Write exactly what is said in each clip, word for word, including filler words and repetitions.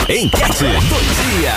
Enquete do dia.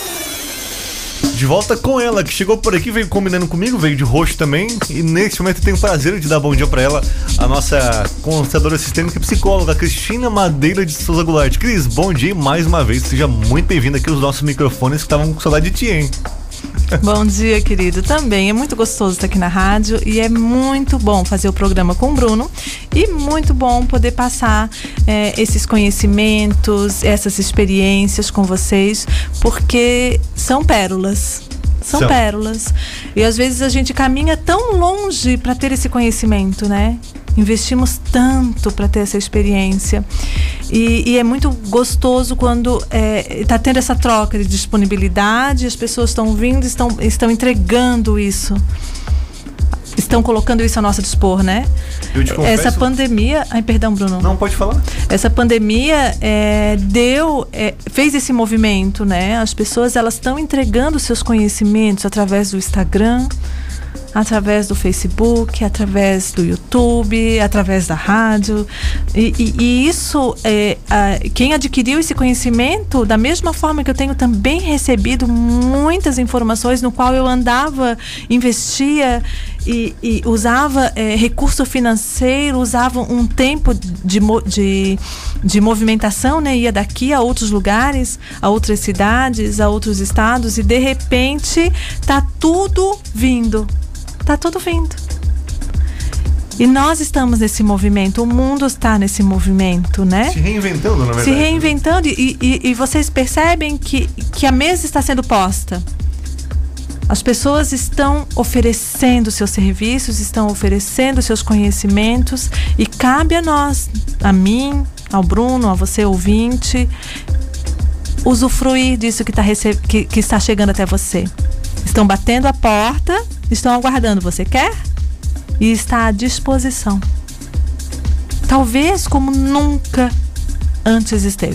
De volta com ela, que chegou por aqui, veio combinando comigo, veio de roxo também. E nesse momento eu tenho o prazer de dar bom dia pra ela, a nossa consultadora sistêmica e psicóloga, Cristina Madeira de Souza Goulart. Cris, bom dia mais uma vez, seja muito bem-vinda aqui aos nossos microfones que estavam com saudade de ti, hein? Bom dia, querido. Também é muito gostoso estar aqui na rádio e é muito bom fazer o programa com o Bruno e muito bom poder passar é, esses conhecimentos, essas experiências com vocês, porque são pérolas. São, são pérolas. E às vezes a gente caminha tão longe para ter esse conhecimento, né? Investimos tanto para ter essa experiência e, e é muito gostoso quando está é, tendo essa troca de disponibilidade, as pessoas estão vindo, estão, estão entregando isso, estão colocando isso a nosso dispor, né? Eu te confesso... Essa pandemia... Ai, perdão, Bruno. Não, pode falar. Essa pandemia é, deu, é, fez esse movimento, né? As pessoas, elas estão entregando seus conhecimentos através do Instagram, através do Facebook, através do YouTube, através da rádio. E, e, e isso, é, a, quem adquiriu esse conhecimento, da mesma forma que eu tenho também recebido muitas informações no qual eu andava, investia e, e usava é, recurso financeiro, usava um tempo de, de, de movimentação, né? Ia daqui a outros lugares, a outras cidades, a outros estados, e de repente tá tudo vindo. Tá tudo vindo. E nós estamos nesse movimento, o mundo está nesse movimento, né? Se reinventando, na verdade. Se reinventando, e, e, e vocês percebem que, que a mesa está sendo posta. As pessoas estão oferecendo seus serviços, estão oferecendo seus conhecimentos, e cabe a nós, a mim, ao Bruno, a você ouvinte, usufruir disso que, tá receb- que, que está chegando até você. Estão batendo a porta, estão aguardando. Você quer? E está à disposição. Talvez como nunca antes esteve.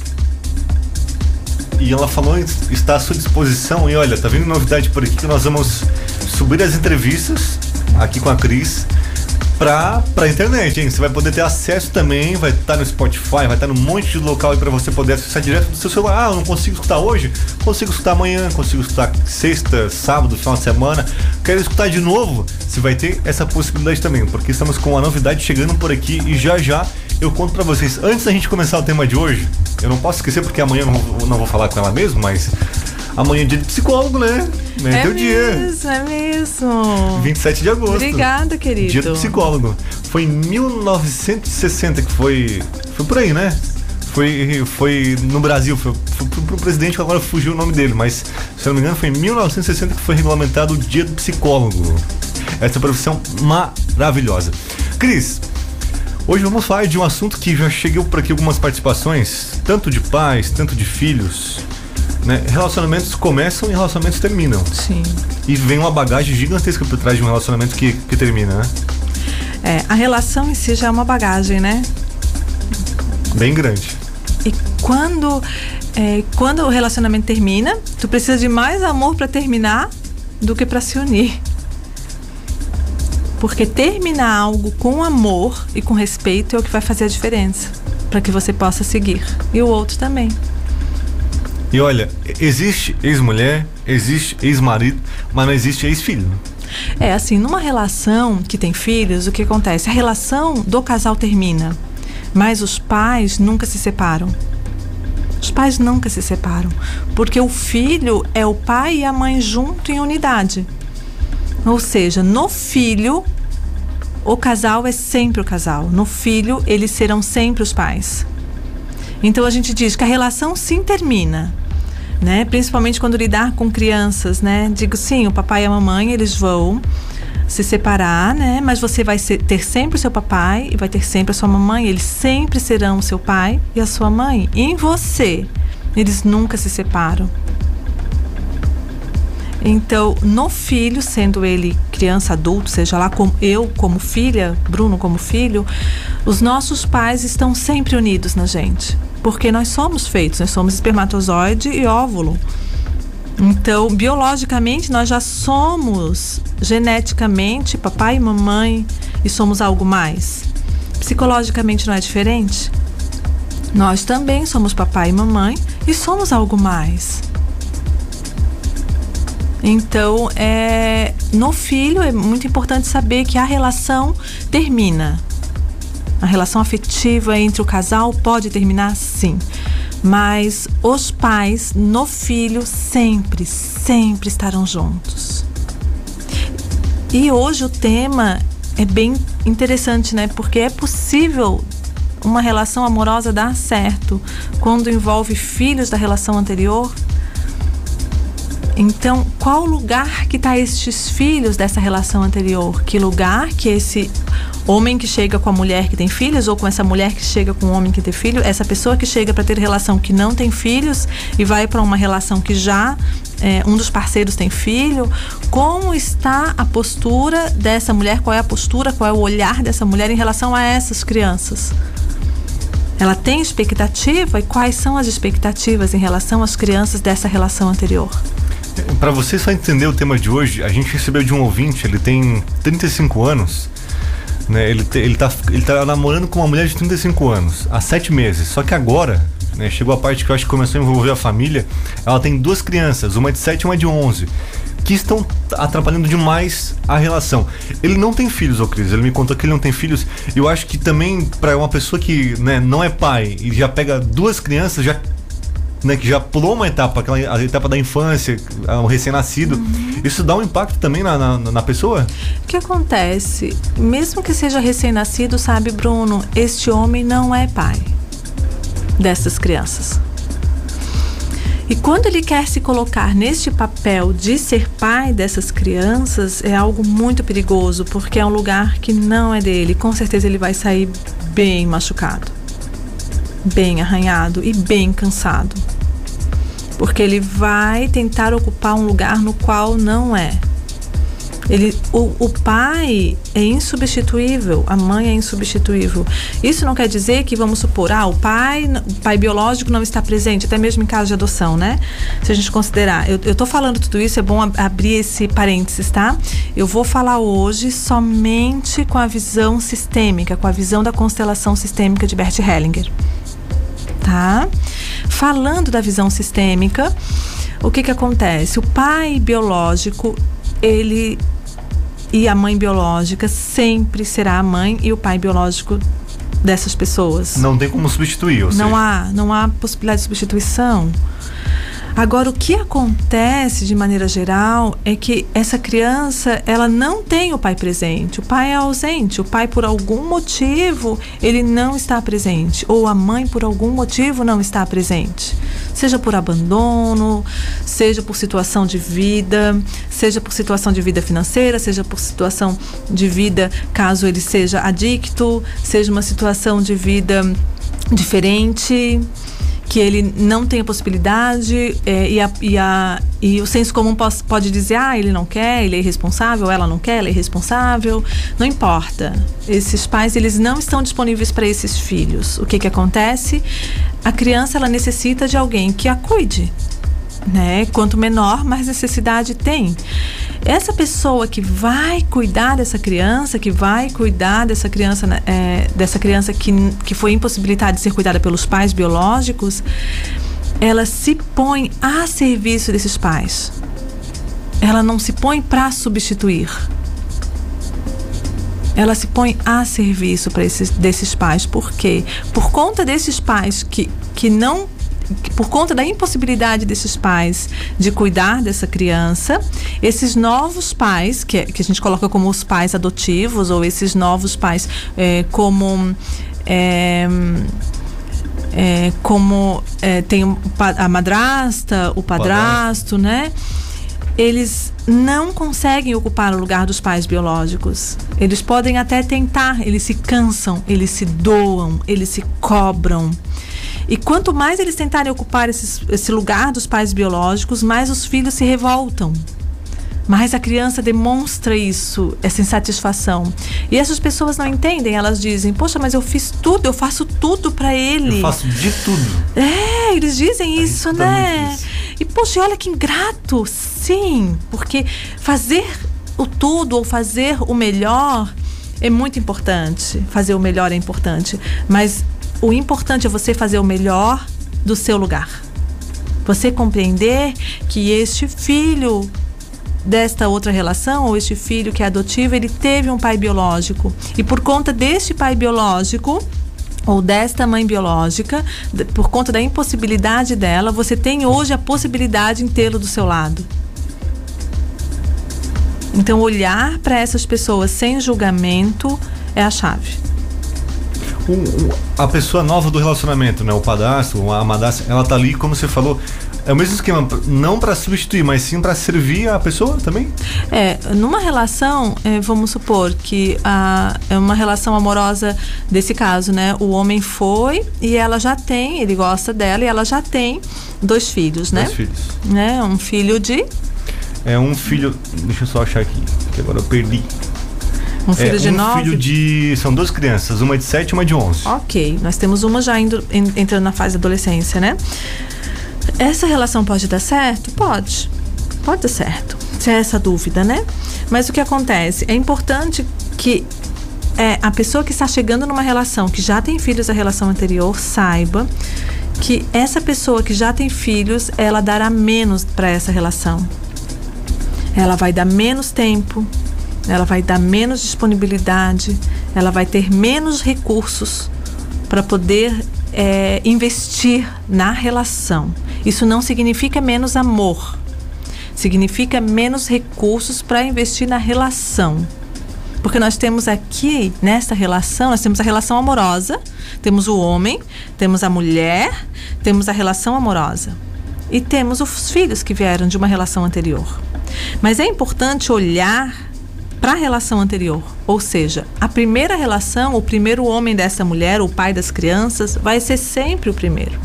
E ela falou, está à sua disposição. E olha, tá vindo novidade por aqui que nós vamos subir as entrevistas aqui com a Cris pra, pra internet, hein? Você vai poder ter acesso também, vai estar no Spotify, vai estar num monte de local aí pra você poder acessar direto do seu celular. Ah, eu não consigo escutar hoje? Consigo escutar amanhã, consigo escutar sexta, sábado, final de semana. Quero escutar de novo? Você vai ter essa possibilidade também, porque estamos com uma novidade chegando por aqui e já já eu conto pra vocês. Antes da gente começar o tema de hoje, eu não posso esquecer porque amanhã eu não, não vou falar com ela mesmo, mas amanhã é dia de psicólogo, né? É, é teu dia. mesmo, é mesmo. vinte e sete de agosto. Obrigada, querido. Dia do psicólogo. Foi em mil novecentos e sessenta que foi. Foi por aí, né? Foi, foi no Brasil. Foi, foi pro, pro presidente, agora fugiu o nome dele. Mas, se eu não me engano, foi em mil novecentos e sessenta que foi regulamentado o dia do psicólogo. Essa profissão maravilhosa. Cris, hoje vamos falar de um assunto que já chegou por aqui algumas participações, tanto de pais, tanto de filhos. Né? Relacionamentos começam e relacionamentos terminam. Sim. E vem uma bagagem gigantesca por trás de um relacionamento que, que termina, né? É, a relação em si já é uma bagagem, né? Bem grande. E quando, é, quando o relacionamento termina, tu precisa de mais amor para terminar do que para se unir. Porque terminar algo com amor e com respeito é o que vai fazer a diferença para que você possa seguir. E o outro também. E olha, existe ex-mulher, existe ex-marido, mas não existe ex-filho. É assim, numa relação que tem filhos, o que acontece? A relação do casal termina, mas os pais nunca se separam. Os pais nunca se separam, porque o filho é o pai e a mãe junto em unidade. Ou seja, no filho, o casal é sempre o casal. No filho, eles serão sempre os pais. Então a gente diz que a relação sim termina, né? Principalmente quando lidar com crianças, né? Digo sim, o papai e a mamãe, eles vão se separar, né? Mas você vai ser, ter sempre o seu papai e vai ter sempre a sua mamãe. Eles sempre serão o seu pai e a sua mãe. E em você, eles nunca se separam. Então, no filho, sendo ele criança, adulto, seja lá como eu como filha, Bruno como filho, os nossos pais estão sempre unidos na gente. Porque nós somos feitos, nós somos espermatozoide e óvulo. Então, biologicamente, nós já somos geneticamente papai e mamãe e somos algo mais. Psicologicamente não é diferente? Nós também somos papai e mamãe e somos algo mais. Então, é, no filho é muito importante saber que a relação termina. A relação afetiva entre o casal pode terminar, sim. Mas os pais no filho sempre, sempre estarão juntos. E hoje o tema é bem interessante, né? Porque é possível uma relação amorosa dar certo quando envolve filhos da relação anterior. Então, qual lugar que está estes filhos dessa relação anterior? Que lugar que esse homem que chega com a mulher que tem filhos, ou com essa mulher que chega com o homem que tem filho, essa pessoa que chega para ter relação que não tem filhos e vai para uma relação que já é, um dos parceiros tem filho, como está a postura dessa mulher, qual é a postura, qual é o olhar dessa mulher em relação a essas crianças? Ela tem expectativa, e quais são as expectativas em relação às crianças dessa relação anterior? Para você só entender o tema de hoje, a gente recebeu de um ouvinte, ele tem trinta e cinco anos, né? Ele, te, ele, tá, ele tá namorando com uma mulher de trinta e cinco anos, há sete meses, só que agora, né, chegou a parte que eu acho que começou a envolver a família. Ela tem duas crianças, uma de sete e uma de onze, que estão atrapalhando demais a relação. Ele não tem filhos, ô Cris, ele me contou que ele não tem filhos. Eu acho que também, para uma pessoa que, né, não é pai e já pega duas crianças, já, né, que já pulou uma etapa, aquela a etapa da infância, um recém-nascido, uhum. Isso dá um impacto também na, na, na pessoa? O que acontece? Mesmo que seja recém-nascido, sabe, Bruno, este homem não é pai dessas crianças. E quando ele quer se colocar neste papel de ser pai dessas crianças, é algo muito perigoso, porque é um lugar que não é dele. Com certeza ele vai sair bem machucado, bem arranhado e bem cansado, porque ele vai tentar ocupar um lugar no qual não é. Ele, o, o pai é insubstituível, a mãe é insubstituível. Isso não quer dizer que, vamos supor, ah, o pai, o pai biológico não está presente, até mesmo em caso de adoção, né? Se a gente considerar, eu, eu tô falando tudo isso, é bom ab- abrir esse parênteses, tá? Eu vou falar hoje somente com a visão sistêmica, com a visão da constelação sistêmica de Bert Hellinger, tá? Falando da visão sistêmica, o que que acontece? O pai biológico, ele e a mãe biológica sempre será a mãe e o pai biológico dessas pessoas. Não tem como substituir, ou seja... Não há, não há possibilidade de substituição. Agora, o que acontece de maneira geral é que essa criança, ela não tem o pai presente, o pai é ausente, o pai por algum motivo ele não está presente, ou a mãe por algum motivo não está presente, seja por abandono, seja por situação de vida, seja por situação de vida financeira, seja por situação de vida caso ele seja adicto, seja uma situação de vida diferente, que ele não tem a possibilidade, é, e, a, e, a, e o senso comum pode, pode dizer, ah, ele não quer, ele é irresponsável, ela não quer, ela é irresponsável, não importa. Esses pais, eles não estão disponíveis para esses filhos. O que que acontece? A criança, ela necessita de alguém que a cuide, né? Quanto menor, mais necessidade tem. Essa pessoa que vai cuidar dessa criança, que vai cuidar dessa criança, é, dessa criança que, que foi impossibilitada de ser cuidada pelos pais biológicos, ela se põe a serviço desses pais. Ela não se põe para substituir. Ela se põe a serviço para esses desses pais. Por quê? Por conta desses pais que, que não por conta da impossibilidade desses pais de cuidar dessa criança, esses novos pais, que, que a gente coloca como os pais adotivos, ou esses novos pais é, como é, é, como é, tem a madrasta, o padrasto, né? Eles não conseguem ocupar o lugar dos pais biológicos. Eles podem até tentar, eles se cansam, eles se doam, eles se cobram. E quanto mais eles tentarem ocupar esses, esse lugar dos pais biológicos, mais os filhos se revoltam. Mais a criança demonstra isso, essa insatisfação. E essas pessoas não entendem, elas dizem, poxa, mas eu fiz tudo, eu faço tudo pra ele. Eu faço de tudo. É, eles dizem é isso, né? Isso. E poxa, olha que ingrato. Sim, porque fazer o tudo ou fazer o melhor é muito importante. Fazer o melhor é importante, mas o importante é você fazer o melhor do seu lugar. Você compreender que este filho desta outra relação, ou este filho que é adotivo, ele teve um pai biológico. E por conta deste pai biológico, ou desta mãe biológica, por conta da impossibilidade dela, você tem hoje a possibilidade em tê-lo do seu lado. Então, olhar para essas pessoas sem julgamento é a chave. O, o, a pessoa nova do relacionamento, né? O padrasto, a madrasta, ela tá ali, como você falou, é o mesmo esquema, não para substituir, mas sim para servir a pessoa também? É, numa relação, é, vamos supor que a, é uma relação amorosa desse caso, né? O homem foi e ela já tem, ele gosta dela e ela já tem dois filhos, né? Dois filhos. Né? Um filho de... É um filho, deixa eu só achar aqui, que agora eu perdi. Um filho é, de um nove? filho de... São duas crianças, uma de sete e uma de onze. Ok, nós temos uma já indo, entrando na fase da adolescência, né? Essa relação pode dar certo? Pode. Pode dar certo. Se é essa dúvida, né? Mas o que acontece? É importante que é, a pessoa que está chegando numa relação, que já tem filhos da relação anterior, saiba que essa pessoa que já tem filhos, ela dará menos para essa relação. Ela vai dar menos tempo, ela vai dar menos disponibilidade, ela vai ter menos recursos para poder é, investir na relação. Isso não significa menos amor, significa menos recursos para investir na relação. Porque nós temos aqui, nessa relação, nós temos a relação amorosa, temos o homem, temos a mulher, temos a relação amorosa. E temos os filhos que vieram de uma relação anterior. Mas é importante olhar para a relação anterior. Ou seja, a primeira relação, o primeiro homem dessa mulher, o pai das crianças, vai ser sempre o primeiro.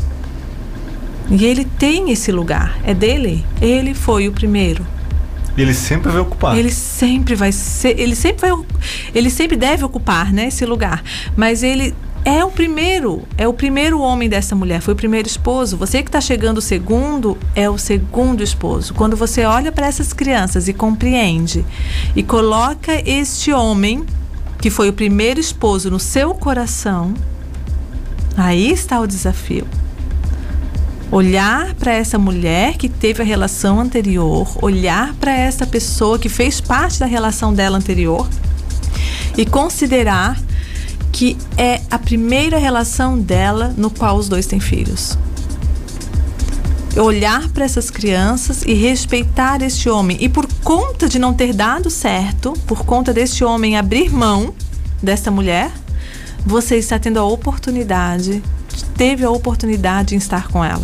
E ele tem esse lugar, é dele. Ele foi o primeiro. E ele sempre vai ocupar. Ele sempre vai ser, ele sempre vai, ele sempre deve ocupar, né, esse lugar. Mas ele é o primeiro, é o primeiro homem dessa mulher, foi o primeiro esposo. Você que está chegando o segundo, é o segundo esposo. Quando você olha para essas crianças e compreende e coloca este homem, que foi o primeiro esposo, no seu coração, aí está o desafio. Olhar para essa mulher que teve a relação anterior, olhar para essa pessoa que fez parte da relação dela anterior e considerar que é a primeira relação dela no qual os dois têm filhos. Olhar para essas crianças e respeitar este homem. E por conta de não ter dado certo, por conta deste homem abrir mão dessa mulher, você está tendo a oportunidade, teve a oportunidade de estar com ela.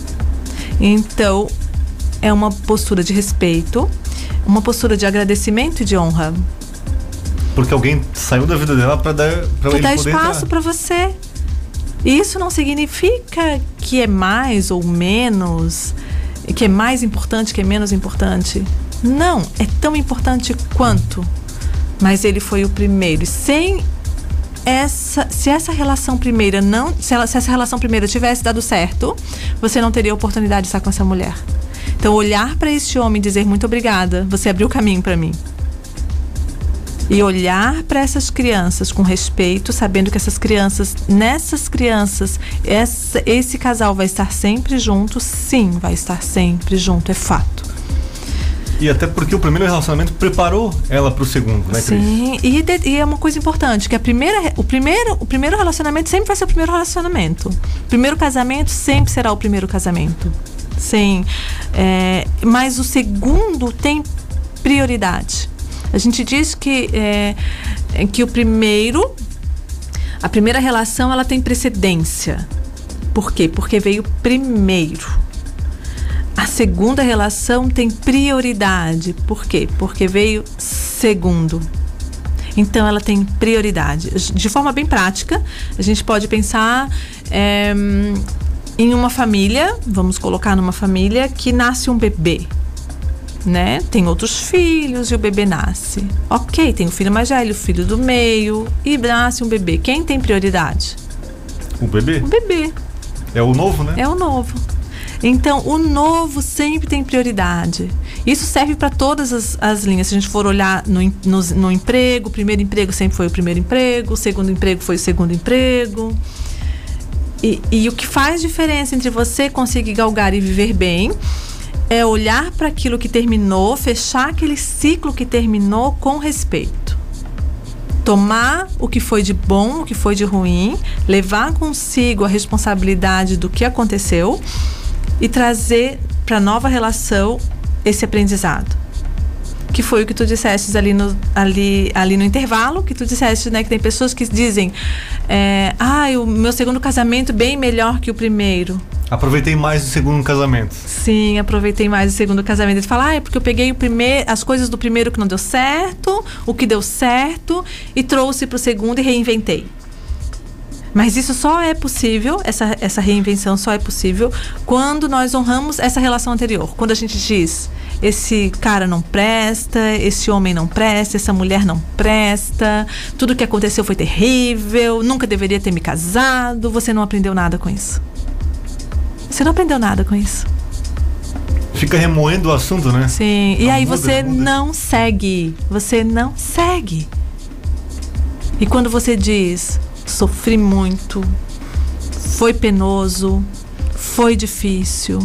Então, é uma postura de respeito, uma postura de agradecimento e de honra. Porque alguém saiu da vida dela para dar, pra ele dar poder espaço para você. Isso não significa que é mais ou menos, que é mais importante, que é menos importante. Não, é tão importante quanto. Mas ele foi o primeiro. Sem essa, se essa relação primeira não, se, ela, se essa relação primeira tivesse dado certo, você não teria a oportunidade de estar com essa mulher. Então, olhar para este homem e dizer muito obrigada, você abriu o caminho para mim. E olhar para essas crianças com respeito, sabendo que essas crianças, nessas crianças, essa, esse casal vai estar sempre junto, sim, vai estar sempre junto, é fato. E até porque o primeiro relacionamento preparou ela para o segundo, né, Cris? Sim, e, de, e é uma coisa importante, que a primeira, o, primeiro, o primeiro relacionamento sempre vai ser o primeiro relacionamento. O primeiro casamento sempre será o primeiro casamento. Sim, é, mas o segundo tem prioridade. A gente diz que, é, que o primeiro, a primeira relação, ela tem precedência. Por quê? Porque veio primeiro. A segunda relação tem prioridade. Por quê? Porque veio segundo. Então, ela tem prioridade. De forma bem prática, a gente pode pensar é, em uma família, vamos colocar numa família que nasce um bebê. Né? Tem outros filhos e o bebê nasce. Ok, tem o filho mais velho, o filho do meio e nasce um bebê. Quem tem prioridade? O bebê? O bebê. É o novo, né? É o novo. Então, o novo sempre tem prioridade. Isso serve para todas as, as linhas. Se a gente for olhar no, no, no emprego, o primeiro emprego sempre foi o primeiro emprego, o segundo emprego foi o segundo emprego. E, e o que faz diferença entre você conseguir galgar e viver bem é olhar para aquilo que terminou, fechar aquele ciclo que terminou com respeito. Tomar o que foi de bom, o que foi de ruim, levar consigo a responsabilidade do que aconteceu e trazer para a nova relação esse aprendizado. Que foi o que tu disseste ali no, ali, ali no intervalo, que tu disseste, né, que tem pessoas que dizem é, ah, o meu segundo casamento bem melhor que o primeiro. Aproveitei mais o segundo casamento. Sim, aproveitei mais o segundo casamento. Ele fala, ah, é porque eu peguei o primeiro, as coisas do primeiro que não deu certo, o que deu certo, e trouxe para o segundo e reinventei. Mas isso só é possível, essa, essa reinvenção só é possível quando nós honramos essa relação anterior. Quando a gente diz, esse cara não presta, esse homem não presta, essa mulher não presta, tudo que aconteceu foi terrível, nunca deveria ter me casado, você não aprendeu nada com isso. Você não aprendeu nada com isso. Fica remoendo o assunto, né? Sim, e não aí muda, você muda. não segue, você não segue. E quando você diz, sofri muito, foi penoso, foi difícil,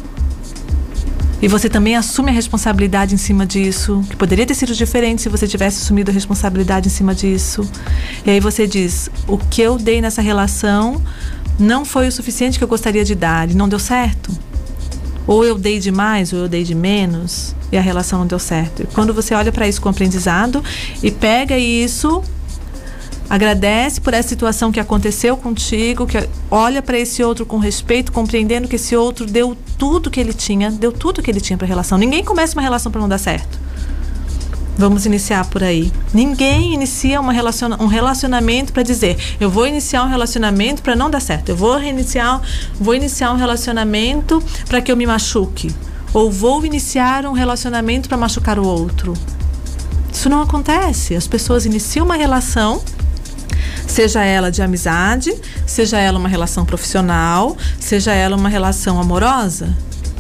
e você também assume a responsabilidade em cima disso, que poderia ter sido diferente se você tivesse assumido a responsabilidade em cima disso. E aí você diz, o que eu dei nessa relação não foi o suficiente que eu gostaria de dar, e não deu certo. Ou eu dei demais, ou eu dei de menos, e a relação não deu certo. E quando você olha para isso com aprendizado e pega isso, agradece por essa situação que aconteceu contigo, que olha para esse outro com respeito, compreendendo que esse outro deu tudo que ele tinha, deu tudo que ele tinha para a relação. Ninguém começa uma relação para não dar certo. Vamos iniciar por aí. Ninguém inicia uma relaciona- um relacionamento para dizer, eu vou iniciar um relacionamento para não dar certo. Eu vou reiniciar, vou iniciar um relacionamento para que eu me machuque. Ou vou iniciar um relacionamento para machucar o outro. Isso não acontece. As pessoas iniciam uma relação, seja ela de amizade, seja ela uma relação profissional, seja ela uma relação amorosa.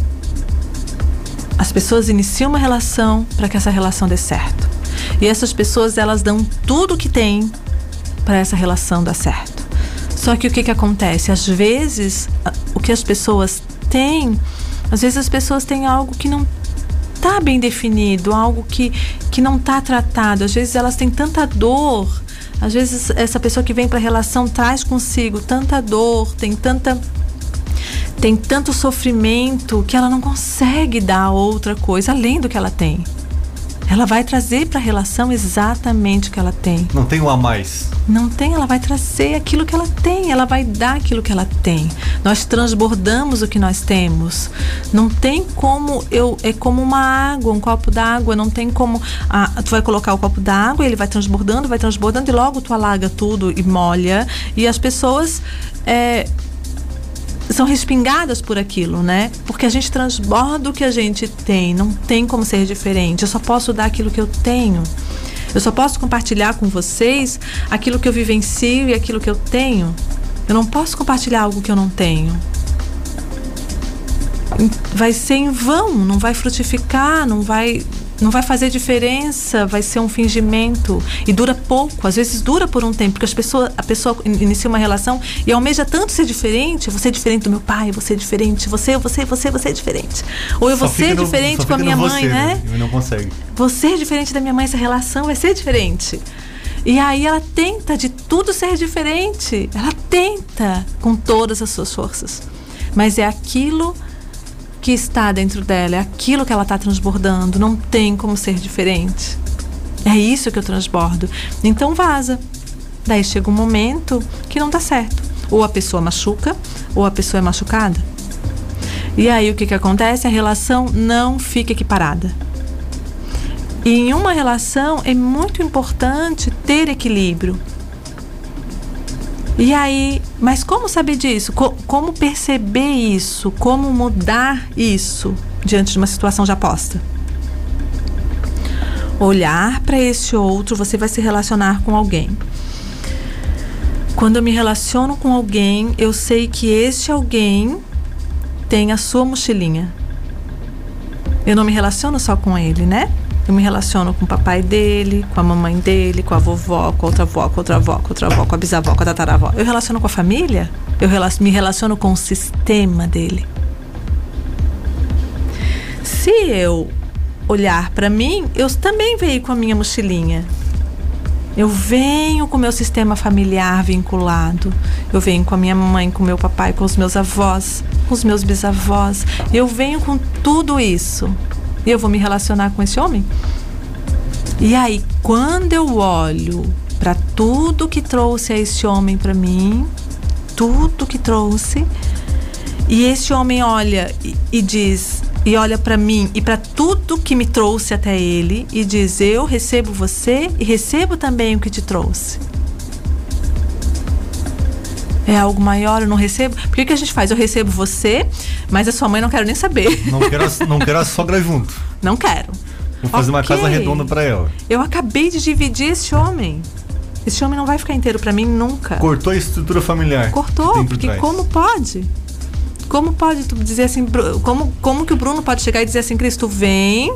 As pessoas iniciam uma relação para que essa relação dê certo. E essas pessoas, elas dão tudo o que têm para essa relação dar certo. Só que o que que acontece? Às vezes, o que as pessoas têm, às vezes as pessoas têm algo que não está bem definido, algo que, que não está tratado. Às vezes elas têm tanta dor. Às vezes essa pessoa que vem para a relação traz consigo tanta dor, tem tanta... tem tanto sofrimento que ela não consegue dar outra coisa além do que ela tem. Ela vai trazer para a relação exatamente o que ela tem. Não tem um a mais. Não tem, ela vai trazer aquilo que ela tem, ela vai dar aquilo que ela tem. Nós transbordamos o que nós temos. Não tem como, eu, é como uma água, um copo d'água, não tem como, ah, tu vai colocar o copo d'água, ele vai transbordando, vai transbordando e logo tu alaga tudo e molha. E as pessoas... É, são respingadas por aquilo, né? Porque a gente transborda o que a gente tem, não tem como ser diferente. Eu só posso dar aquilo que eu tenho. Eu só posso compartilhar com vocês aquilo que eu vivencio e aquilo que eu tenho. Eu não posso compartilhar algo que eu não tenho. Vai ser em vão, não vai frutificar, não vai... não vai fazer diferença, vai ser um fingimento e dura pouco, às vezes dura por um tempo, porque as pessoas, a pessoa inicia uma relação e almeja tanto ser diferente, você é diferente do meu pai, você é diferente, você, você, você, você é diferente. Ou eu vou ser no, diferente com a minha mãe, você, né? né? E não consegue. Você é diferente da minha mãe, essa relação vai ser diferente. E aí ela tenta de tudo ser diferente, ela tenta com todas as suas forças, mas é aquilo que está dentro dela, é aquilo que ela está transbordando, não tem como ser diferente. É isso que eu transbordo. Então vaza. Daí chega um momento que não dá certo. Ou a pessoa machuca, ou a pessoa é machucada. E aí o que que acontece? A relação não fica equiparada. E em uma relação é muito importante ter equilíbrio. E aí, mas como saber disso? Co- como perceber isso? Como mudar isso diante de uma situação já posta? Olhar para esse outro, você vai se relacionar com alguém. Quando eu me relaciono com alguém, eu sei que este alguém tem a sua mochilinha. Eu não me relaciono só com ele, né? Eu me relaciono com o papai dele, com a mamãe dele, com a vovó, com a outra avó, com a outra avó, com a outra avó, com a bisavó, com a tataravó. Eu relaciono com a família. Eu me relaciono com o sistema dele. Se eu olhar para mim, eu também venho com a minha mochilinha. Eu venho com o meu sistema familiar vinculado. Eu venho com a minha mãe, com o meu papai, com os meus avós, com os meus bisavós. Eu venho com tudo isso. E eu vou me relacionar com esse homem? E aí, quando eu olho para tudo que trouxe esse homem para mim, tudo que trouxe, e esse homem olha e, e diz, e olha para mim e para tudo que me trouxe até ele e diz: eu recebo você e recebo também o que te trouxe. É algo maior, eu não recebo? Por que que a gente faz? Eu recebo você, mas a sua mãe não quero nem saber. Não quero, não quero a sogra junto. Não quero. Vou fazer okay. uma casa redonda para ela. Eu acabei de dividir esse homem. Esse homem não vai ficar inteiro para mim nunca. Cortou a estrutura familiar. Cortou, por porque trás. Como pode? Como pode tu dizer assim, como, como que o Bruno pode chegar e dizer assim: Cristo, vem,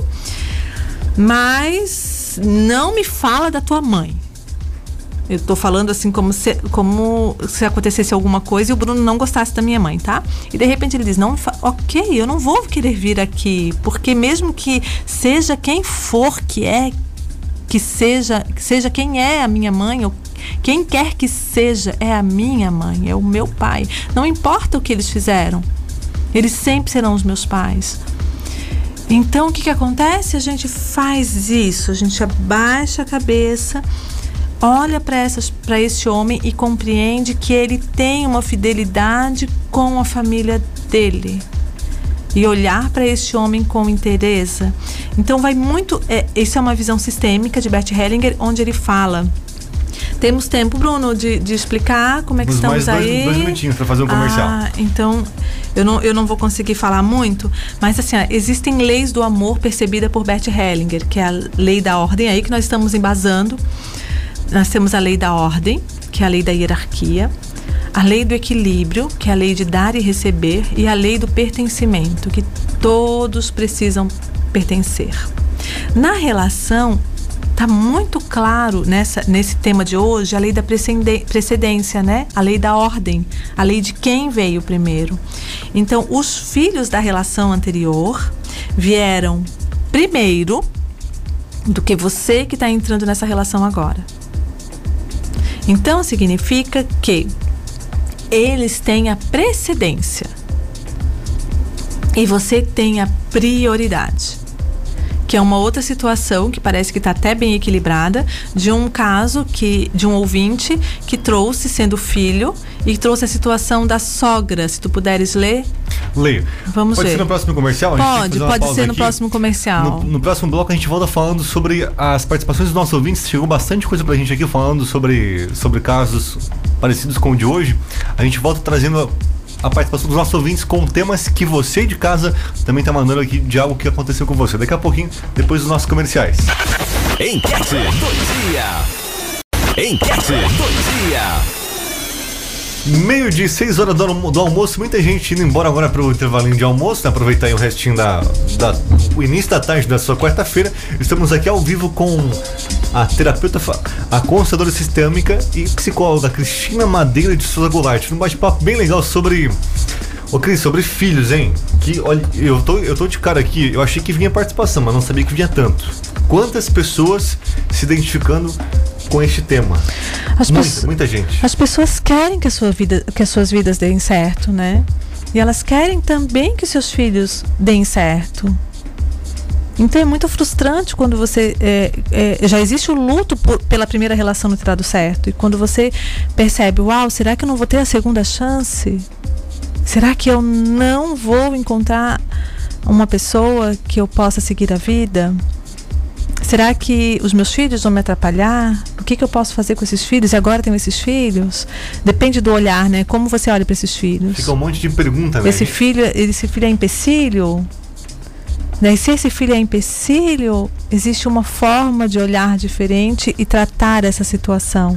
mas não me fala da tua mãe. Eu tô falando assim como se, como se acontecesse alguma coisa e o Bruno não gostasse da minha mãe, tá? E de repente ele diz: não, ok, eu não vou querer vir aqui, porque mesmo que seja quem for que é, que seja, que seja quem é a minha mãe, ou quem quer que seja, é a minha mãe, é o meu pai. Não importa o que eles fizeram, eles sempre serão os meus pais. Então o que que acontece? A gente faz isso, a gente abaixa a cabeça, olha para esse homem e compreende que ele tem uma fidelidade com a família dele. E olhar para esse homem com interesse. Então vai muito... É, isso é uma visão sistêmica de Bert Hellinger, onde ele fala... Temos tempo, Bruno, de, de explicar como é que Nos estamos mais dois, aí. dois minutinhos para fazer um comercial. Ah, então eu não, eu não vou conseguir falar muito, mas assim, ó, existem leis do amor percebida por Bert Hellinger, que é a lei da ordem, aí que nós estamos embasando. Nós temos a lei da ordem, que é a lei da hierarquia, a lei do equilíbrio, que é a lei de dar e receber, e a lei do pertencimento, que todos precisam pertencer. Na relação, está muito claro nessa, nesse tema de hoje a lei da precedência, né? A lei da ordem, a lei de quem veio primeiro. Então, os filhos da relação anterior vieram primeiro do que você que está entrando nessa relação agora. Então, significa que eles têm a precedência e você tem a prioridade. Que é uma outra situação que parece que está até bem equilibrada, de um caso que, de um ouvinte que trouxe, sendo filho, e trouxe a situação da sogra. Se tu puderes ler. Leio. Vamos pode ver. ser no próximo comercial? Pode, pode ser no aqui. próximo comercial. No, no próximo bloco a gente volta falando sobre as participações dos nossos ouvintes. Chegou bastante coisa pra gente aqui falando sobre, sobre casos parecidos com o de hoje. A gente volta trazendo a participação dos nossos ouvintes com temas que você de casa também tá mandando aqui de algo que aconteceu com você. Daqui a pouquinho, depois dos nossos comerciais. Enquete do dia. Enquete do dia. Meio de seis horas do, do almoço, muita gente indo embora agora pro intervalinho de almoço, né? Aproveitar aí o restinho da, da o início da tarde da sua quarta-feira. Estamos aqui ao vivo com a terapeuta, a consultadora sistêmica e psicóloga Cristina Madeira de Souza Goulart. Um bate-papo bem legal sobre... Ô Cris, sobre filhos, hein? Que, olha, eu tô, eu tô de cara aqui, eu achei que vinha participação, mas não sabia que vinha tanto. Quantas pessoas se identificando com este tema? As muita, pe- muita gente. As pessoas querem que, a sua vida, que as suas vidas deem certo, né? E elas querem também que seus filhos deem certo. Então é muito frustrante quando você... É, é, já existe o luto por, pela primeira relação não ter dado certo. E quando você percebe, uau, será que eu não vou ter a segunda chance? Será que eu não vou encontrar uma pessoa que eu possa seguir a vida? Será que os meus filhos vão me atrapalhar? O que, que eu posso fazer com esses filhos? E agora tenho esses filhos? Depende do olhar, né? Como você olha para esses filhos. Fica um monte de pergunta, né? Esse filho, esse filho é empecilho? Daí, se esse filho é empecilho, existe uma forma de olhar diferente e tratar essa situação.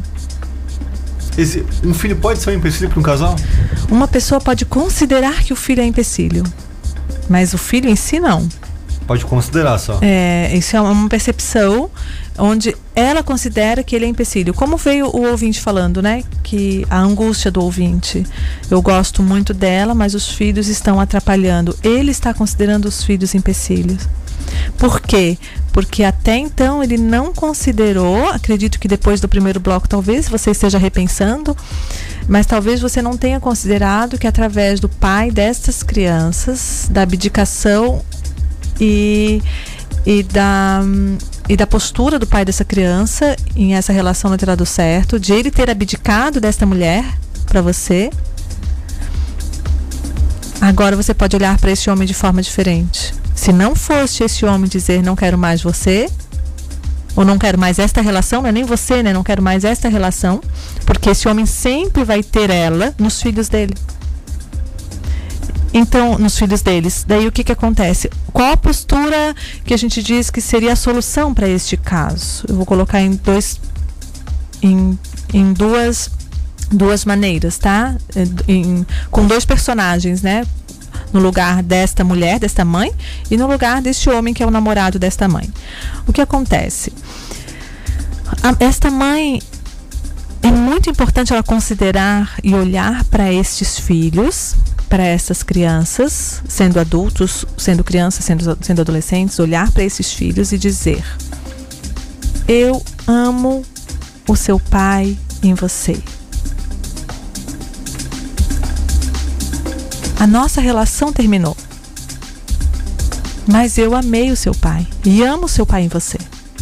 Esse, um filho pode ser um empecilho para um casal? Uma pessoa pode considerar que o filho é empecilho, mas o filho em si não. Pode considerar só. É, isso é uma percepção onde ela considera que ele é empecilho. Como veio o ouvinte falando, né? Que a angústia do ouvinte. Eu gosto muito dela, mas os filhos estão atrapalhando. Ele está considerando os filhos empecilhos. Por quê? Porque até então ele não considerou, acredito que depois do primeiro bloco talvez você esteja repensando, mas talvez você não tenha considerado que através do pai destas crianças, da abdicação e, e, da, e da postura do pai dessa criança em essa relação não terá dado certo, de ele ter abdicado desta mulher para você, agora você pode olhar para esse homem de forma diferente. Se não fosse esse homem dizer não quero mais você, ou não quero mais esta relação, não é nem você, né? Não quero mais esta relação, porque esse homem sempre vai ter ela nos filhos dele. Então, nos filhos deles. Daí o que que acontece? Qual a postura que a gente diz que seria a solução para este caso? Eu vou colocar em dois, em, em duas, duas maneiras, tá? Em, com dois personagens, né? No lugar desta mulher, desta mãe, e no lugar deste homem que é o namorado desta mãe. O que acontece? A, esta mãe, é muito importante ela considerar e olhar para estes filhos, para essas crianças, sendo adultos, sendo crianças, sendo, sendo adolescentes, olhar para esses filhos e dizer: eu amo o seu pai em você. A nossa relação terminou, mas eu amei o seu pai e amo o seu pai em você.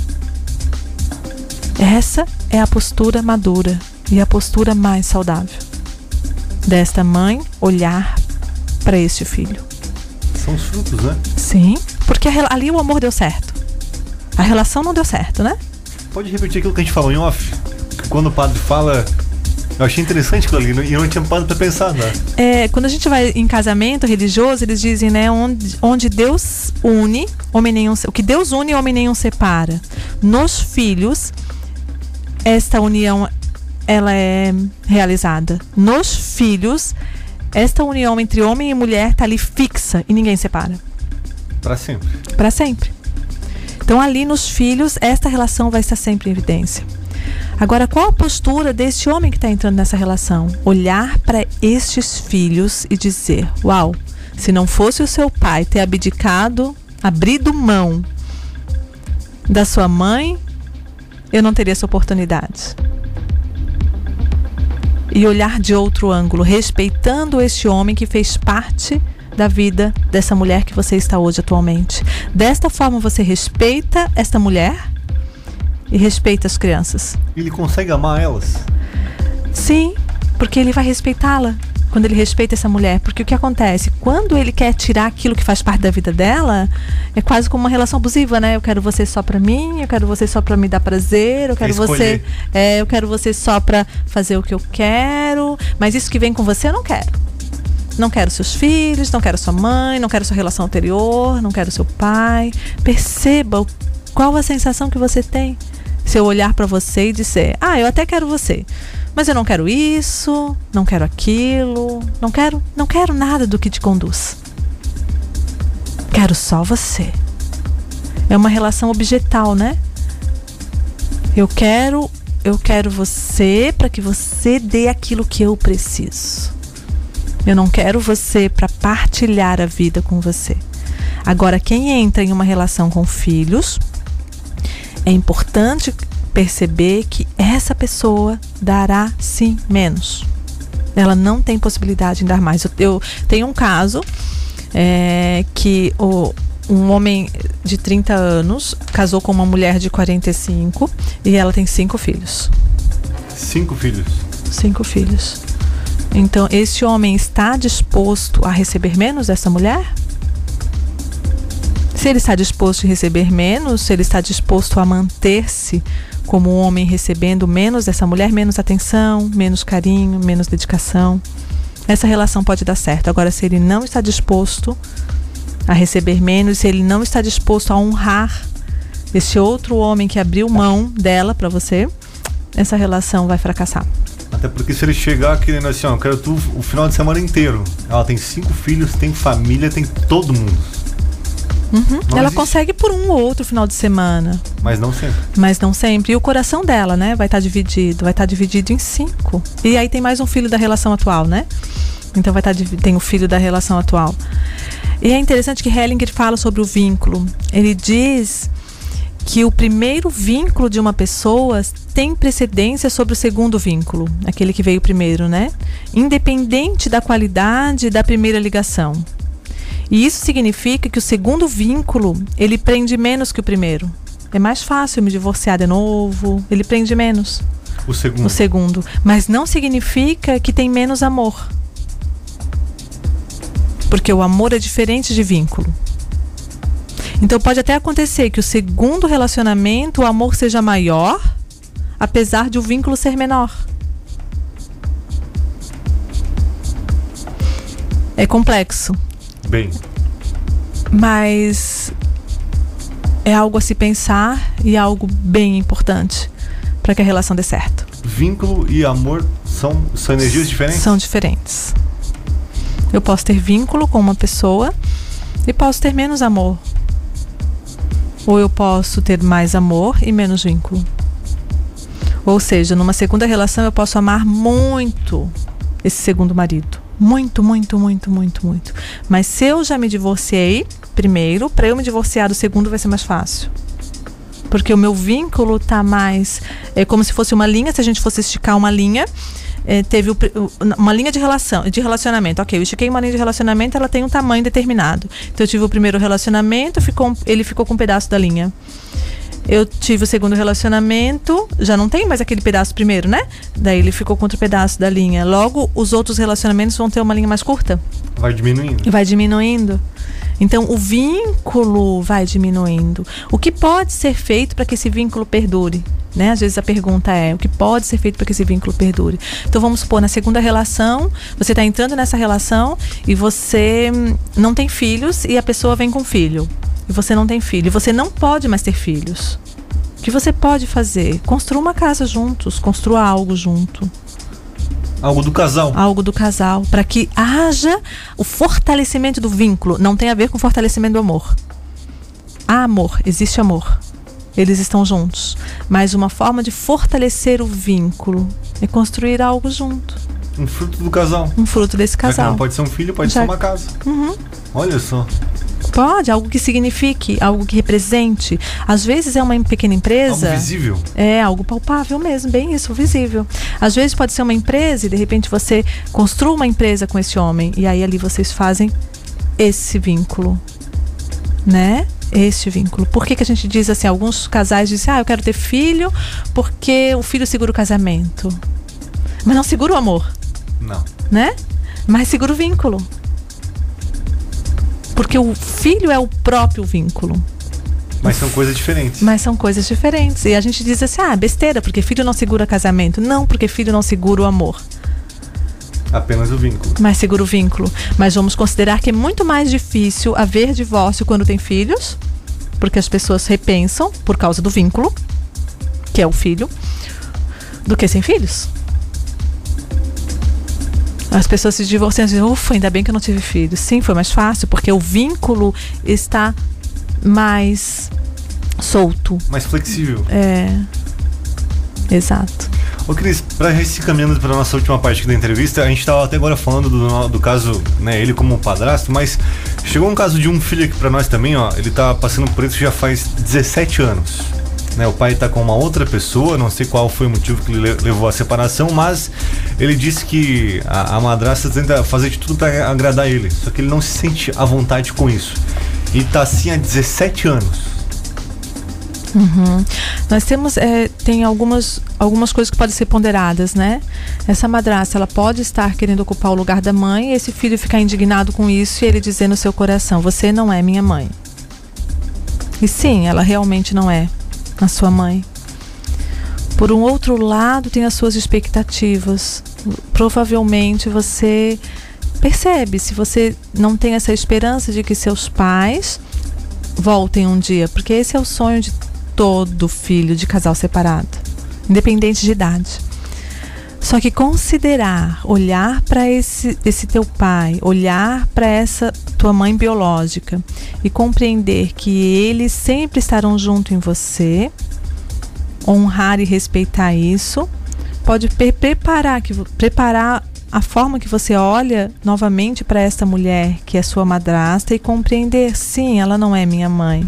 Essa é a postura madura e a postura mais saudável desta mãe, olhar para este filho. São os frutos, né? Sim, porque a, ali o amor deu certo. A relação não deu certo, né? Pode repetir aquilo que a gente falou em off? Quando o padre fala... Eu achei interessante aquilo ali, e eu não tinha parado pra pensar, né? É, quando a gente vai em casamento religioso, eles dizem, né, onde, onde Deus une, homem nenhum, o que Deus une, homem nenhum separa. Nos filhos, esta união, ela é realizada. Nos filhos, esta união entre homem e mulher tá ali fixa e ninguém separa. Para sempre. Para sempre. Então, ali nos filhos, esta relação vai estar sempre em evidência. Agora, qual a postura deste homem que está entrando nessa relação? Olhar para estes filhos e dizer: uau, se não fosse o seu pai ter abdicado, abrido mão da sua mãe, eu não teria essa oportunidade. E olhar de outro ângulo, respeitando este homem que fez parte da vida dessa mulher que você está hoje atualmente. Desta forma você respeita esta mulher e respeita as crianças. Ele consegue amar elas? Sim, porque ele vai respeitá-la quando ele respeita essa mulher. Porque o que acontece? Quando ele quer tirar aquilo que faz parte da vida dela, é quase como uma relação abusiva, né? Eu quero você só pra mim, eu quero você só pra me dar prazer, eu quero você, é, eu quero você só pra fazer o que eu quero, mas isso que vem com você eu não quero. Não quero seus filhos, não quero sua mãe, não quero sua relação anterior, não quero seu pai. Perceba qual a sensação que você tem se eu olhar para você e dizer: ah, eu até quero você, mas eu não quero isso, não quero aquilo, não quero, não quero nada do que te conduz. Quero só você. É uma relação objetal, né? Eu quero, eu quero você para que você dê aquilo que eu preciso. Eu não quero você para partilhar a vida com você. Agora, quem entra em uma relação com filhos, é importante perceber que essa pessoa dará sim menos. Ela não tem possibilidade de dar mais. Eu, eu tenho um caso é, que o, um homem de trinta anos casou com uma mulher de quarenta e cinco e ela tem cinco filhos. Cinco filhos? Cinco filhos. Então, esse homem está disposto a receber menos dessa mulher? Se ele está disposto a receber menos, se ele está disposto a manter-se como um homem recebendo menos dessa mulher, menos atenção, menos carinho, menos dedicação, essa relação pode dar certo. Agora, se ele não está disposto a receber menos, se ele não está disposto a honrar esse outro homem que abriu mão dela para você, essa relação vai fracassar. Até porque se ele chegar querendo assim, ó, eu quero tu o final de semana inteiro. Ela tem cinco filhos, tem família, tem todo mundo. Uhum. Ela existe. consegue por um ou outro final de semana. Mas não sempre. Mas não sempre. E o coração dela, né? Vai estar dividido. Vai estar dividido em cinco. E aí tem mais um filho da relação atual, né? Então vai estar, tem o filho da relação atual. E é interessante que Hellinger fala sobre o vínculo. Ele diz que o primeiro vínculo de uma pessoa tem precedência sobre o segundo vínculo, aquele que veio primeiro, né? Independente da qualidade da primeira ligação. E isso significa que o segundo vínculo, ele prende menos que o primeiro. É mais fácil me divorciar de novo, ele prende menos. O segundo. O segundo. Mas não significa que tem menos amor. Porque o amor é diferente de vínculo. Então pode até acontecer que o segundo relacionamento, o amor seja maior, apesar de o vínculo ser menor. É complexo. Bem. Mas é algo a se pensar e algo bem importante para que a relação dê certo. Vínculo e amor são, são energias diferentes? São diferentes. Eu posso ter vínculo com uma pessoa e posso ter menos amor. Ou eu posso ter mais amor e menos vínculo. Ou seja, numa segunda relação eu posso amar muito esse segundo marido. Muito, muito, muito, muito, muito. Mas se eu já me divorciei primeiro, para eu me divorciar do segundo vai ser mais fácil. Porque o meu vínculo tá mais... É como se fosse uma linha, se a gente fosse esticar uma linha... É, teve o, uma linha de relação, de relacionamento. Ok, eu estiquei uma linha de relacionamento, ela tem um tamanho determinado. Então eu tive o primeiro relacionamento, ficou, ele ficou com um pedaço da linha. Eu tive o segundo relacionamento, já não tem mais aquele pedaço primeiro, né? Daí ele ficou com outro pedaço da linha. Logo, os outros relacionamentos vão ter uma linha mais curta. Vai diminuindo. Vai diminuindo. Então o vínculo vai diminuindo. O que pode ser feito para que esse vínculo perdure? Né? Às vezes a pergunta é, o que pode ser feito para que esse vínculo perdure? Então vamos supor, na segunda relação, você está entrando nessa relação e você não tem filhos e a pessoa vem com filho. E você não tem filho. E você não pode mais ter filhos. O que você pode fazer? Construa uma casa juntos, construa algo junto. Algo do casal. Algo do casal, para que haja o fortalecimento do vínculo. Não tem a ver com o fortalecimento do amor. Há amor, existe amor. Eles estão juntos. Mas uma forma de fortalecer o vínculo é construir algo junto. Um fruto do casal. Um fruto desse casal. Não pode ser um filho, pode Já... ser uma casa. Uhum. Olha só. Pode, algo que signifique, algo que represente. Às vezes é uma pequena empresa. Algo visível. É, algo palpável mesmo, bem isso, visível. Às vezes pode ser uma empresa e de repente você construa uma empresa com esse homem. E aí ali vocês fazem esse vínculo. Né? Este vínculo. Por que que a gente diz assim, alguns casais dizem, ah, eu quero ter filho porque o filho segura o casamento. Mas não segura o amor. Não. Né? Mas segura o vínculo. Porque o filho é o próprio vínculo. Mas são coisas diferentes. Mas são coisas diferentes. E a gente diz assim, ah, besteira, porque filho não segura casamento. Não, porque filho não segura o amor. Apenas o vínculo. Mas segura o vínculo. Mas vamos considerar que é muito mais difícil haver divórcio quando tem filhos, porque as pessoas repensam por causa do vínculo, que é o filho, do que sem filhos. As pessoas se divorciam e dizem, ufa, ainda bem que eu não tive filhos. Sim, foi mais fácil, porque o vínculo está mais solto. Mais flexível. É, exato. Ô Cris, pra gente se caminhando para nossa última parte aqui da entrevista, a gente estava até agora falando do, do caso, né, ele como um padrasto, mas chegou um caso de um filho aqui pra nós também, ó, ele tá passando por isso já faz dezessete anos. Né, o pai tá com uma outra pessoa, não sei qual foi o motivo que ele levou à separação, mas ele disse que a, a madrasta tenta fazer de tudo para agradar ele, só que ele não se sente à vontade com isso. E tá assim há dezessete anos. Uhum. Nós temos, é, tem algumas, algumas coisas que podem ser ponderadas, né? Essa madrasta, ela pode estar querendo ocupar o lugar da mãe e esse filho ficar indignado com isso e ele dizer no seu coração, você não é minha mãe. E sim, ela realmente não é a sua mãe. Por um outro lado, tem as suas expectativas. Provavelmente você percebe, se você não tem essa esperança de que seus pais voltem um dia, porque esse é o sonho de todo filho de casal separado, independente de idade. Só Só que considerar, olhar para esse, esse teu pai, olhar para essa tua mãe biológica e compreender que eles sempre estarão junto em você, honrar e respeitar isso, pode pre- preparar, que, preparar a forma que você olha novamente para esta mulher que é sua madrasta e compreender, sim, ela não é minha mãe.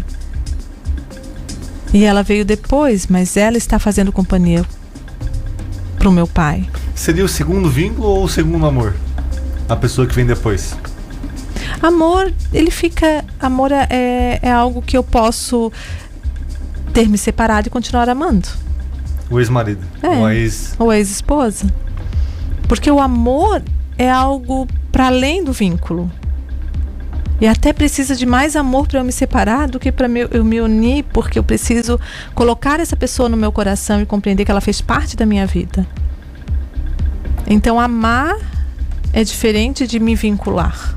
E ela veio depois, mas ela está fazendo companhia pro meu pai. Seria o segundo vínculo ou o segundo amor? A pessoa que vem depois? Amor, ele fica... Amor é, é algo que eu posso ter me separado e continuar amando. O ex-marido? É, ou a ex... ou a ex-esposa. Porque o amor é algo para além do vínculo. E até precisa de mais amor para eu me separar do que para eu me unir, porque eu preciso colocar essa pessoa no meu coração e compreender que ela fez parte da minha vida. Então, amar é diferente de me vincular.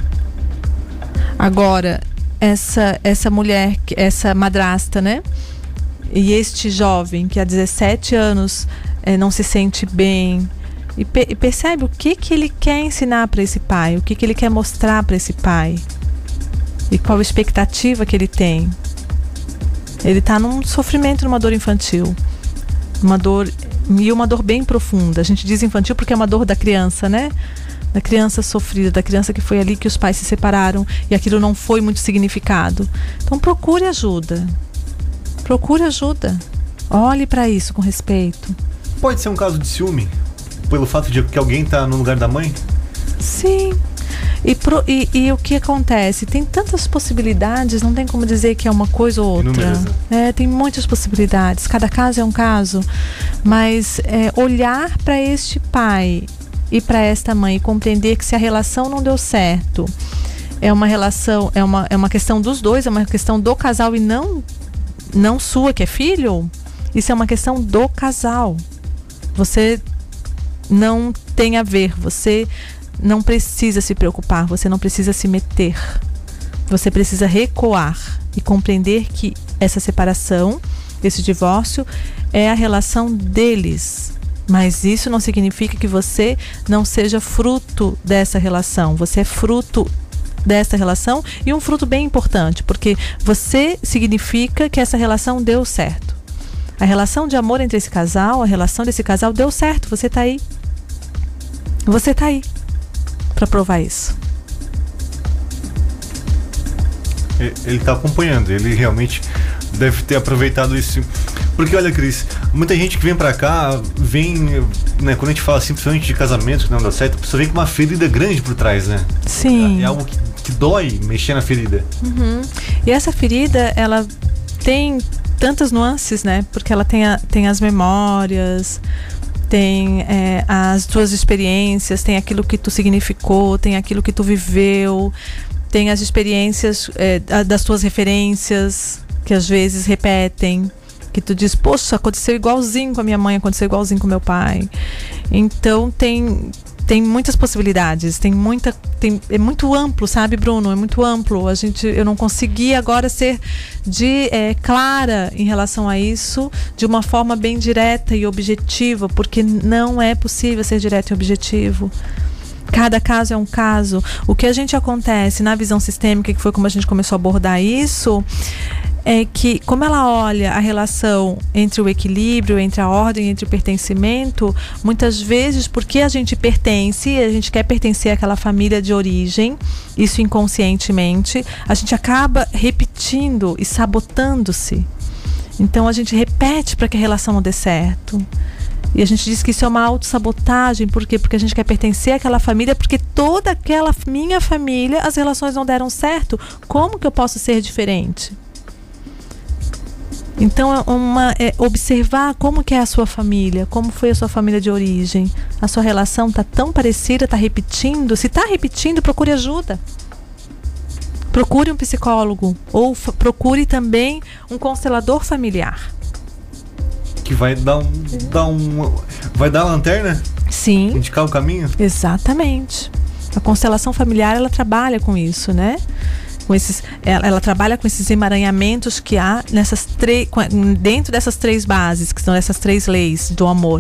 Agora, essa, essa mulher, essa madrasta, né? E este jovem que há dezessete anos é, não se sente bem, e, pe- e percebe o que, que ele quer ensinar para esse pai, o que, que ele quer mostrar para esse pai. E qual a expectativa que ele tem? Ele está num sofrimento, numa dor infantil. Uma dor, e uma dor bem profunda. A gente diz infantil porque é uma dor da criança, né? Da criança sofrida, da criança que foi ali que os pais se separaram e aquilo não foi muito significado. Então procure ajuda. Procure ajuda. Olhe para isso com respeito. Pode ser um caso de ciúme? Pelo fato de que alguém está no lugar da mãe? Sim. E, pro, e, e o que acontece? Tem tantas possibilidades, não tem como dizer que é uma coisa ou outra. Inúmeras, né? É, tem muitas possibilidades, cada caso é um caso. Mas é, olhar para este pai e para esta mãe e compreender que se a relação não deu certo, é uma relação, é uma, é uma questão dos dois, é uma questão do casal e não, não sua, que é filho. Isso é uma questão do casal. Você não tem a ver, você não precisa se preocupar, você não precisa se meter. Você precisa recuar e compreender que essa separação, esse divórcio, é a relação deles. Mas isso não significa que você não seja fruto dessa relação. Você é fruto dessa relação e um fruto bem importante, porque você significa que essa relação deu certo. A relação de amor entre esse casal, a relação desse casal deu certo. Você tá aí. Você tá aí para provar isso. Ele está acompanhando, ele realmente deve ter aproveitado isso. Porque olha, Cris, muita gente que vem pra cá, vem, né, quando a gente fala simplesmente de casamento que não dá certo, a pessoa vem com uma ferida grande por trás, né? Sim. É, é algo que, que dói mexer na ferida. Uhum. E essa ferida, ela tem tantas nuances, né? Porque ela tem, a, tem as memórias, tem é, as tuas experiências, tem aquilo que tu significou, tem aquilo que tu viveu, tem as experiências é, das tuas referências, que às vezes repetem, que tu diz, poxa, aconteceu igualzinho com a minha mãe, aconteceu igualzinho com meu pai. Então tem, tem muitas possibilidades, tem muita, tem, é muito amplo, sabe, Bruno? É muito amplo. A gente, eu não consegui agora ser de, é, clara em relação a isso, de uma forma bem direta e objetiva, porque não é possível ser direto e objetivo. Cada caso é um caso. O que a gente acontece na visão sistêmica, que foi como a gente começou a abordar isso, é que como ela olha a relação entre o equilíbrio, entre a ordem, entre o pertencimento, muitas vezes porque a gente pertence, a gente quer pertencer àquela família de origem, isso inconscientemente, a gente acaba repetindo e sabotando-se. Então a gente repete para que a relação não dê certo. E a gente diz que isso é uma autossabotagem. Por quê? Porque a gente quer pertencer àquela família, porque toda aquela minha família, as relações não deram certo. Como que eu posso ser diferente? Então, é uma, é observar como que é a sua família, como foi a sua família de origem. A sua relação está tão parecida, está repetindo. Se está repetindo, procure ajuda. Procure um psicólogo ou f- procure também um constelador familiar. Que vai dar um, dar um, vai dar uma lanterna? Sim. Indicar o caminho? Exatamente. A constelação familiar, ela trabalha com isso, né? Com esses, ela, ela trabalha com esses emaranhamentos que há nessas três, dentro dessas três bases, que são essas três leis do amor.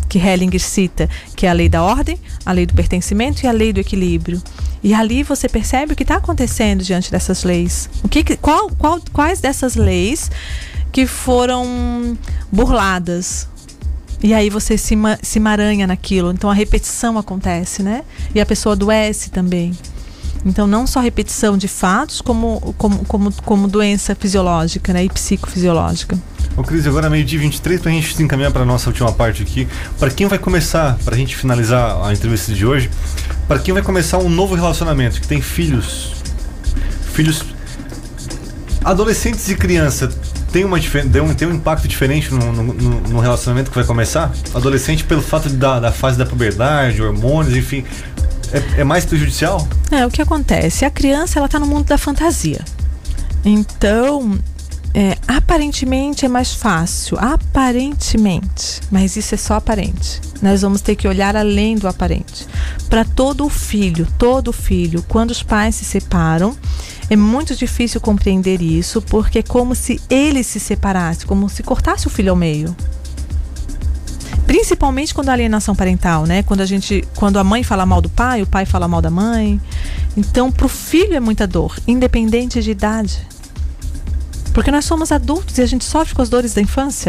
que Hellinger cita, que é a lei da ordem, a lei do pertencimento e a lei do equilíbrio. E ali você percebe o que está acontecendo diante dessas leis. O que, qual, qual, quais dessas leis que foram burladas? E aí você se, ma, se emaranha naquilo. Então a repetição acontece, né? E a pessoa adoece também. Então não só repetição de fatos, como, como, como, como doença fisiológica, né? E psicofisiológica. Ô Cris, agora meio-dia vinte e três, pra gente se encaminhar para nossa última parte aqui. Para quem vai começar, pra gente finalizar a entrevista de hoje, para quem vai começar um novo relacionamento, que tem filhos, filhos, adolescentes e criança, tem, uma, tem um impacto diferente no, no, no relacionamento que vai começar? Adolescente, pelo fato da, da fase da puberdade, hormônios, enfim, é, é mais prejudicial? É, o que acontece? A criança, ela tá no mundo da fantasia. Então... É, aparentemente é mais fácil, aparentemente, mas isso é só aparente. Nós vamos ter que olhar além do aparente. Para todo filho, todo filho, quando os pais se separam, é muito difícil compreender isso, porque é como se ele se separasse, como se cortasse o filho ao meio. Principalmente quando a alienação parental, né? Quando a gente, quando a mãe fala mal do pai, o pai fala mal da mãe. Então, para o filho é muita dor, independente de idade. Porque nós somos adultos e a gente sofre com as dores da infância.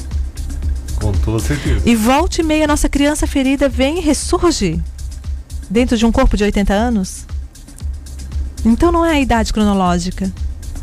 Com toda certeza. E volta e meia a nossa criança ferida vem e ressurge dentro de um corpo de oitenta anos. Então não é a idade cronológica.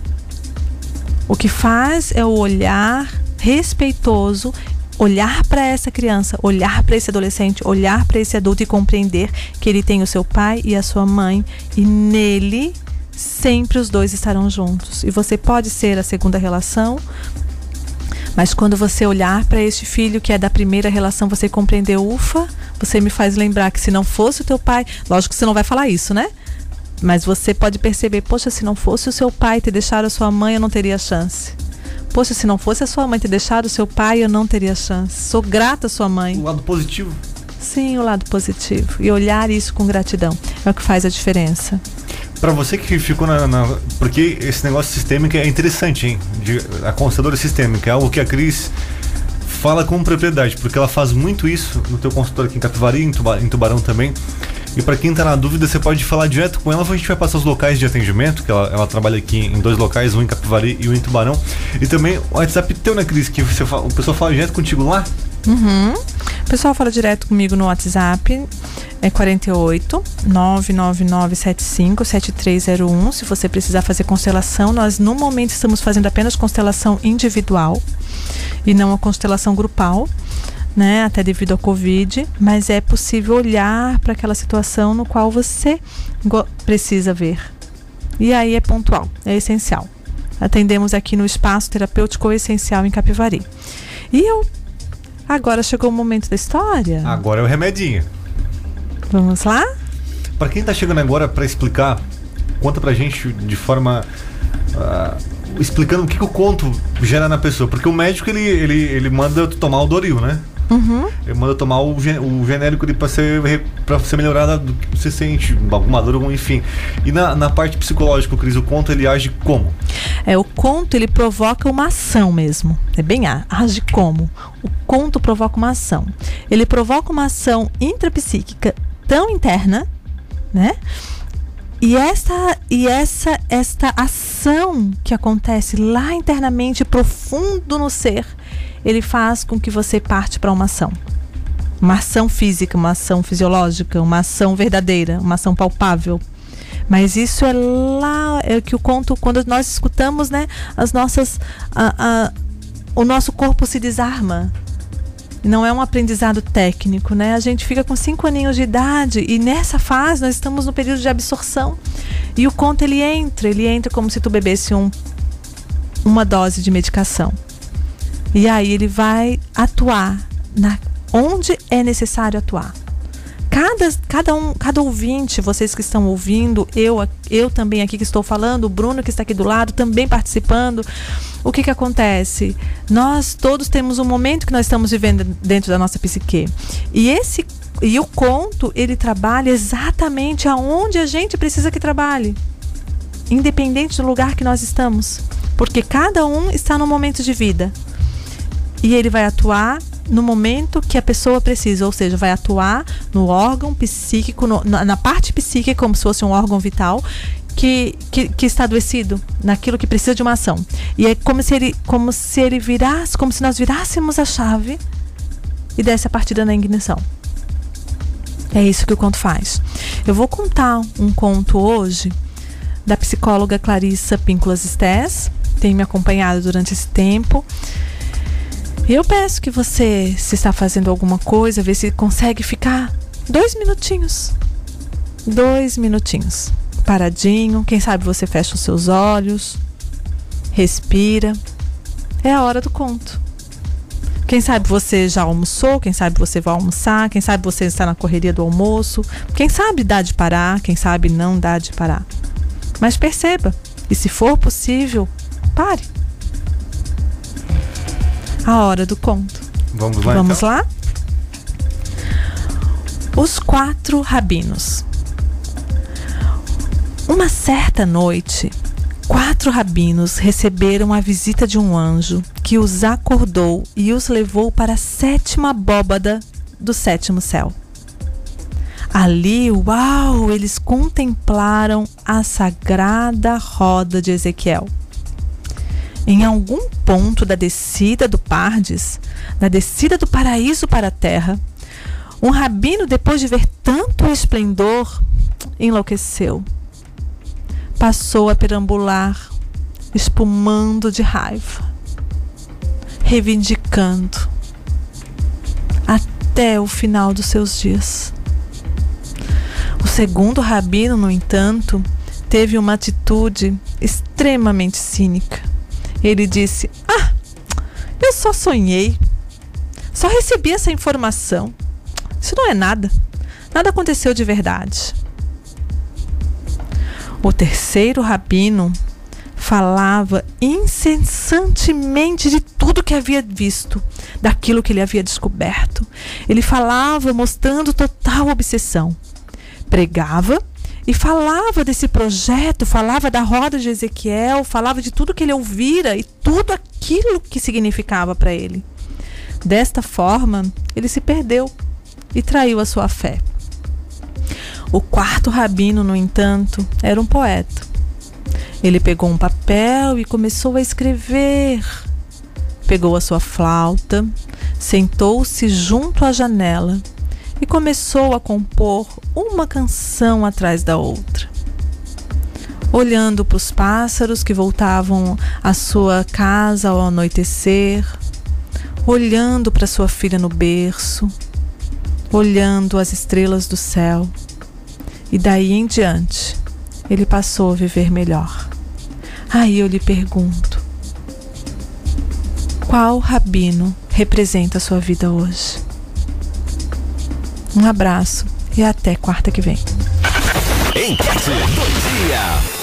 O que faz é o olhar respeitoso, olhar para essa criança, olhar para esse adolescente, olhar para esse adulto e compreender que ele tem o seu pai e a sua mãe e nele... sempre os dois estarão juntos. E você pode ser a segunda relação, mas quando você olhar para este filho que é da primeira relação, você compreender, ufa, você me faz lembrar que se não fosse o teu pai, lógico que você não vai falar isso, né? Mas você pode perceber, poxa, se não fosse o seu pai ter deixado a sua mãe, eu não teria chance. Poxa, se não fosse a sua mãe ter deixado o seu pai, eu não teria chance. Sou grata à sua mãe. O lado positivo. Sim, o lado positivo. E olhar isso com gratidão é o que faz a diferença. Pra você que ficou na, na... Porque esse negócio sistêmico é interessante, hein? De, a consultoria sistêmica é algo que a Cris fala com propriedade, porque ela faz muito isso no teu consultório aqui em Capivari, em, Tuba, em Tubarão também. E pra quem tá na dúvida, você pode falar direto com ela, a gente vai passar os locais de atendimento, que ela, ela trabalha aqui em dois locais, um em Capivari e um em Tubarão. E também o WhatsApp teu, né, Cris? Que você fala, o pessoal fala direto contigo lá? Uhum. O pessoal fala direto comigo no WhatsApp, é quarenta e oito, nove nove nove sete cinco, sete três zero um. Se você precisar fazer constelação, nós no momento estamos fazendo apenas constelação individual e não a constelação grupal, né? Até devido ao Covid, mas é possível olhar para aquela situação no qual você precisa ver. E aí é pontual, é essencial. Atendemos aqui no Espaço Terapêutico Essencial em Capivari. E eu agora chegou o momento da história. Agora é o remedinho. Vamos lá? Para quem tá chegando agora para explicar, conta pra gente de forma uh, explicando o que, que o conto gera na pessoa, porque o médico ele, ele, ele manda tu tomar o Doril, né? Uhum. Ele manda tomar o, o genérico ali pra ser, pra ser melhorada do que você sente, alguma dor, algum, enfim. E na, na parte psicológica, Cris, o conto ele age como? É, o conto ele provoca uma ação mesmo. É bem a, age como? O conto provoca uma ação. Ele provoca uma ação intrapsíquica tão interna, né? E essa, e essa, esta ação que acontece lá internamente, profundo no ser, ele faz com que você parte para uma ação. Uma ação física, uma ação fisiológica, uma ação verdadeira, uma ação palpável. Mas isso é lá, é que o conto, quando nós escutamos, né, as nossas, a, a, o nosso corpo se desarma. Não é um aprendizado técnico, né? A gente fica com cinco aninhos de idade e nessa fase nós estamos no período de absorção. E o conto ele entra, ele entra como se tu bebesse um, uma dose de medicação. E aí ele vai atuar na, onde é necessário atuar. Cada, cada, um, cada ouvinte, vocês que estão ouvindo, eu, eu também aqui que estou falando, o Bruno que está aqui do lado, também participando. O que que acontece? Nós todos temos um momento que nós estamos vivendo dentro da nossa psique. E, esse, e o conto, ele trabalha exatamente aonde a gente precisa que trabalhe. Independente do lugar que nós estamos. Porque cada um está num momento de vida. E ele vai atuar no momento que a pessoa precisa, ou seja, vai atuar no órgão psíquico, no, na, na parte psíquica, como se fosse um órgão vital, que, que, que está adoecido, naquilo que precisa de uma ação. E é como se ele, como se ele virasse, como se nós virássemos a chave e desse a partida na ignição. É isso que o conto faz. Eu vou contar um conto hoje da psicóloga Clarissa Píncolas Estés, tem me acompanhado durante esse tempo. Eu peço que você, se está fazendo alguma coisa, vê se consegue ficar dois minutinhos. Dois minutinhos. Paradinho. Quem sabe você fecha os seus olhos, respira. É a hora do conto. Quem sabe você já almoçou, quem sabe você vai almoçar, quem sabe você está na correria do almoço. Quem sabe dá de parar, quem sabe não dá de parar. Mas perceba, e se for possível, pare. A hora do conto. Vamos lá, Vamos então? lá? Os quatro rabinos. Uma certa noite, quatro rabinos receberam a visita de um anjo que os acordou e os levou para a sétima abóbada do sétimo céu. Ali, uau, eles contemplaram a sagrada roda de Ezequiel. Em algum ponto da descida do Pardes, da descida do paraíso para a terra, um rabino, depois de ver tanto esplendor, enlouqueceu. Passou a perambular, espumando de raiva, reivindicando, até o final dos seus dias. O segundo rabino, no entanto, teve uma atitude extremamente cínica. Ele disse: ah, eu só sonhei, só recebi essa informação. Isso não é nada, nada aconteceu de verdade. O terceiro rabino falava incessantemente de tudo que havia visto, daquilo que ele havia descoberto. Ele falava mostrando total obsessão. Pregava e falava desse projeto, falava da roda de Ezequiel, falava de tudo que ele ouvira e tudo aquilo que significava para ele. Desta forma, ele se perdeu e traiu a sua fé. O quarto rabino, no entanto, era um poeta. Ele pegou um papel e começou a escrever. Pegou a sua flauta, sentou-se junto à janela e começou a compor uma canção atrás da outra. Olhando para os pássaros que voltavam à sua casa ao anoitecer, olhando para sua filha no berço, olhando as estrelas do céu. E daí em diante, ele passou a viver melhor. Aí eu lhe pergunto, qual rabino representa a sua vida hoje? Um abraço e até quarta que vem. Enquete do dia.